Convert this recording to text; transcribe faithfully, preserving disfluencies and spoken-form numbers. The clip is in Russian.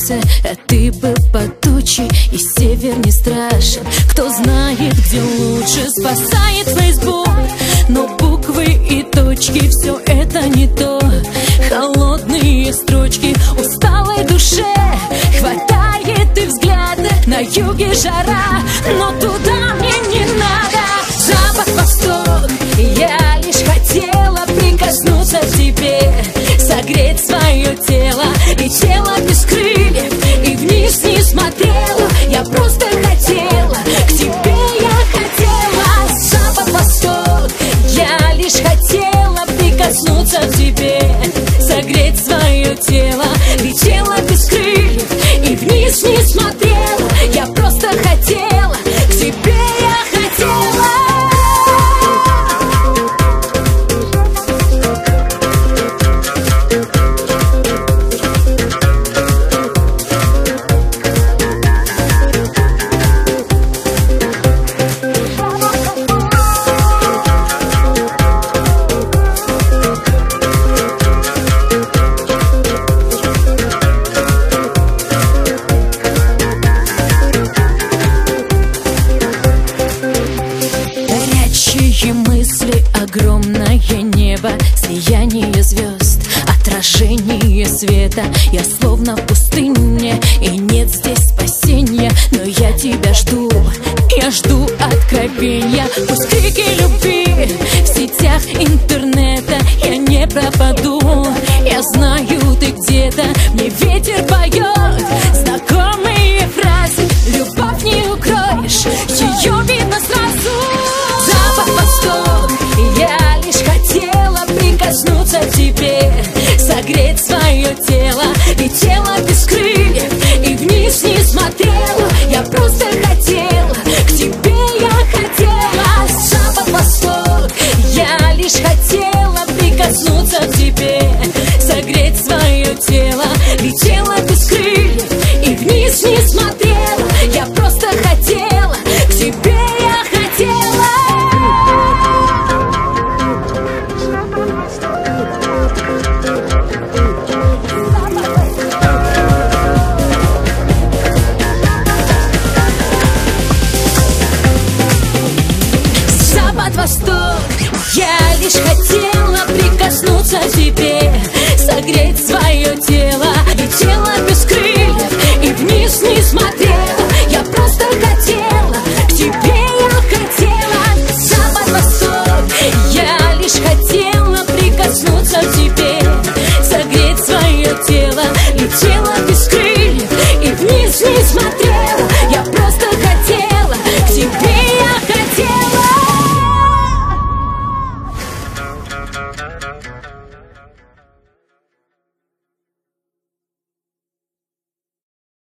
солнце, а ты был под тучей, и север не страшен. Кто знает, где лучше, спасает Facebook, но буквы и точки, все это не то. Холодные строчки усталой душе, хватает и взгляда, на юге жара, но туда мне не надо. Запад, восток, я лишь хотела прикоснуться к тебе, согреть свое тело и тело без крыльев, и вниз не смотрела, я просто хотела, к тебе я хотела. Запад, восток, я лишь хотела прикоснуться к тебе, согреть свое тело и тело без крыльев, и вниз не смотрела, я просто хотела, к тебе я хотела. Мысли, огромное небо, сияние звезд, отражение света. Я словно в пустыне, и нет здесь спасения, но я тебя жду, я жду откровения. Пусть крики любви в сетях интернета, я не пропаду, я знаю, ты где-то, мне ветер поет знакомые фразы. Любовь не укроешь, ее видно сразу. Запад-восток, я лишь хотела прикоснуться к тебе, согреть свое тело и тело без крыльев, и вниз не смотрела, я просто хотела, к тебе я хотела. Запад-восток, я лишь хотела прикоснуться к тебе, согреть свое тело и тело без крыльев, и вниз не смотрела, я просто хотела, к тебе я хотела. Запад-восток, я лишь хотела прикоснуться к тебе, согреть свое